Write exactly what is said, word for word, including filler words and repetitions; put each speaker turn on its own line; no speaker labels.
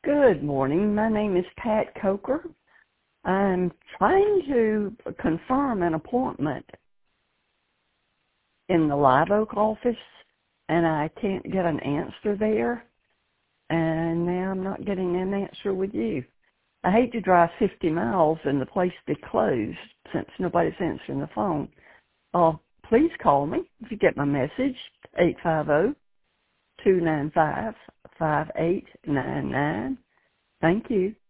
Good morning. My name is Pat Coker. I'm trying to confirm an appointment in the Live Oak office, and I can't get an answer there, and now I'm not getting an answer with you. I hate to drive fifty miles and the place be closed since nobody's answering the phone. Uh, please call me if you get my message, eight five zero, two nine five, five eight nine nine. Thank you.